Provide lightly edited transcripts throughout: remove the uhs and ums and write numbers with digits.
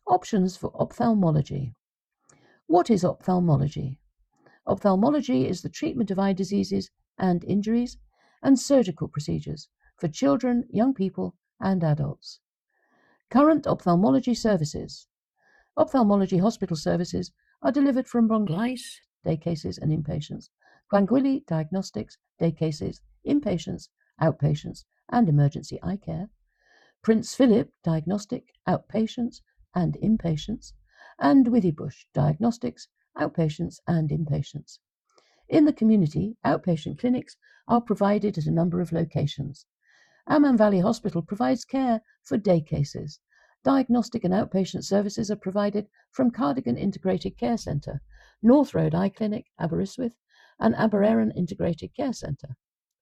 Options for ophthalmology. What is ophthalmology? Ophthalmology is the treatment of eye diseases and injuries and surgical procedures for children, young people, and adults. Current ophthalmology services. Ophthalmology hospital services are delivered from Bronglais, day cases and inpatients, Glangwili diagnostics, day cases, inpatients, outpatients, and emergency eye care, Prince Philip diagnostic, outpatients, and inpatients, and Withybush diagnostics, outpatients, and inpatients. In the community, outpatient clinics are provided at a number of locations. Amman Valley Hospital provides care for day cases. Diagnostic and outpatient services are provided from Cardigan Integrated Care Centre, North Road Eye Clinic, Aberystwyth, and Aberaeron Integrated Care Centre.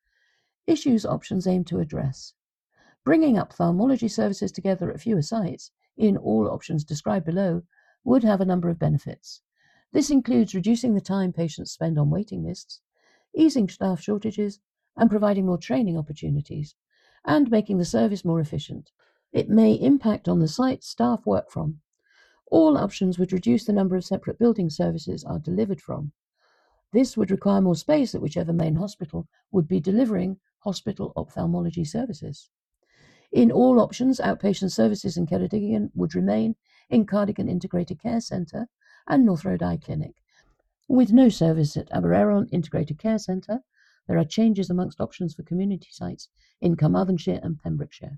Issues options aim to address. Bringing ophthalmology services together at fewer sites, in all options described below, would have a number of benefits. This includes reducing the time patients spend on waiting lists, easing staff shortages, and providing more training opportunities, and making the service more efficient. It may impact on the sites staff work from. All options would reduce the number of separate building services are delivered from. This would require more space at whichever main hospital would be delivering hospital ophthalmology services. In all options, outpatient services in Ceredigion would remain in Cardigan Integrated Care Centre and North Road Eye Clinic. With no service at Aberaeron Integrated Care Centre, there are changes amongst options for community sites in Carmarthenshire and Pembrokeshire.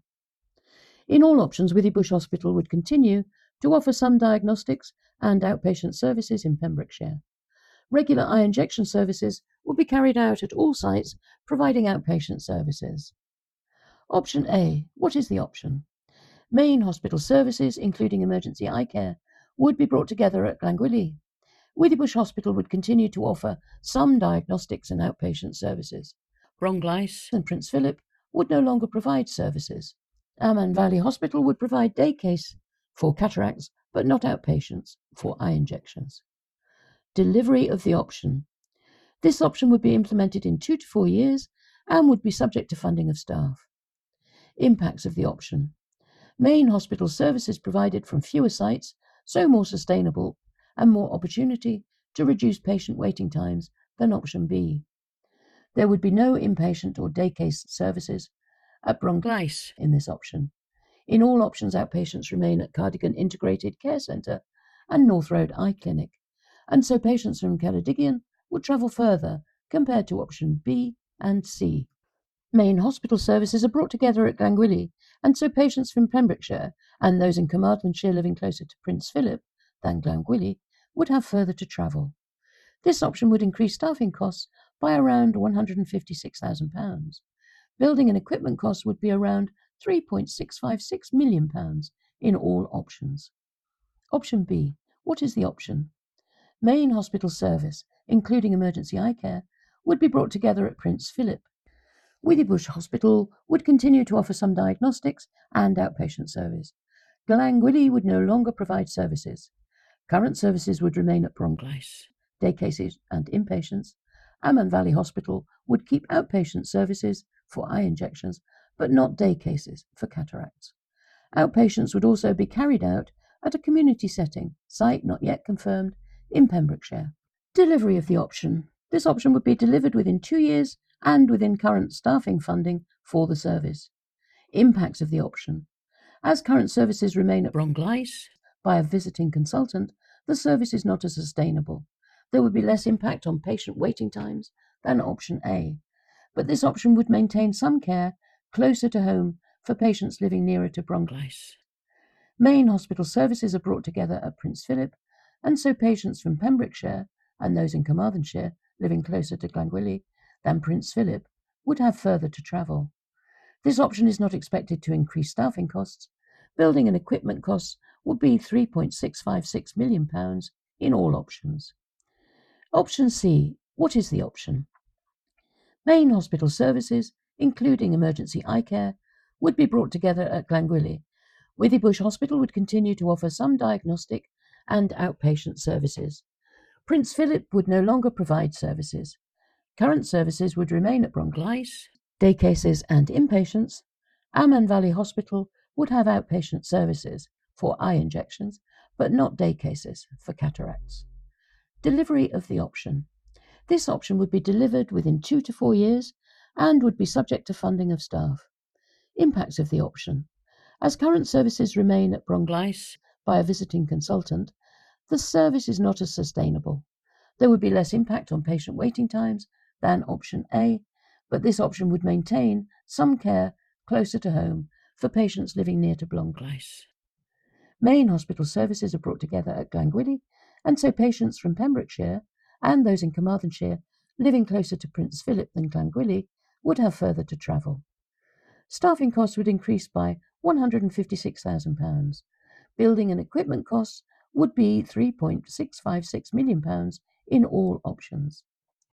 In all options, Withybush Hospital would continue to offer some diagnostics and outpatient services in Pembrokeshire. Regular eye injection services will be carried out at all sites providing outpatient services. Option A. What is the option? Main hospital services, including emergency eye care, would be brought together at Glangwili. Withybush Hospital would continue to offer some diagnostics and outpatient services. Bronglais and Prince Philip would no longer provide services. Amman Valley Hospital would provide day case for cataracts, but not outpatients for eye injections. Delivery of the option. This option would be implemented in 2 to 4 years and would be subject to funding of staff. Impacts of the option. Main hospital services provided from fewer sites, so more sustainable and more opportunity to reduce patient waiting times than option B. There would be no inpatient or day case services at Bronglais in this option. In all options, outpatients remain at Cardigan Integrated Care Centre and North Road Eye Clinic, and so patients from Ceredigion would travel further compared to option B and C. Main hospital services are brought together at Glangwili, and so patients from Pembrokeshire and those in Carmarthenshire living closer to Prince Philip than Glangwili would have further to travel. This option would increase staffing costs by around £156,000. Building and equipment costs would be around £3.656 million in all options. Option B. What is the option? Main hospital service, including emergency eye care, would be brought together at Prince Philip. Withybush Hospital would continue to offer some diagnostics and outpatient service. Glangwili would no longer provide services. Current services would remain at Bronglais. Day cases and inpatients. Amman Valley Hospital would keep outpatient services for eye injections, but not day cases for cataracts. Outpatients would also be carried out at a community setting, site not yet confirmed, in Pembrokeshire. Delivery of the option. This option would be delivered within 2 years and within current staffing funding for the service. Impacts of the option. As current services remain at Bronglais by a visiting consultant, the service is not as sustainable. There would be less impact on patient waiting times than option A, but this option would maintain some care closer to home for patients living nearer to Bronglais. Main hospital services are brought together at Prince Philip, and so patients from Pembrokeshire and those in Carmarthenshire living closer to Glangwili than Prince Philip would have further to travel. This option is not expected to increase staffing costs. Building and equipment costs would be £3.656 million in all options. Option C. What is the option? Main hospital services, including emergency eye care, would be brought together at Glangwili. Withybush Hospital would continue to offer some diagnostic and outpatient services. Prince Philip would no longer provide services. Current services would remain at Bronglais. Day cases and inpatients. Amman Valley Hospital would have outpatient services. for eye injections, but not day cases for cataracts. Delivery of the option. This option would be delivered within 2 to 4 years and would be subject to funding of staff. Impacts of the option. As current services remain at Bronglice by a visiting consultant, the service is not as sustainable. There would be less impact on patient waiting times than option A, but this option would maintain some care closer to home for patients living near to Bronglice. Main hospital services are brought together at Glangwili, and so patients from Pembrokeshire and those in Carmarthenshire living closer to Prince Philip than Glangwili would have further to travel. Staffing costs would increase by £156,000. Building and equipment costs would be £3.656 million in all options.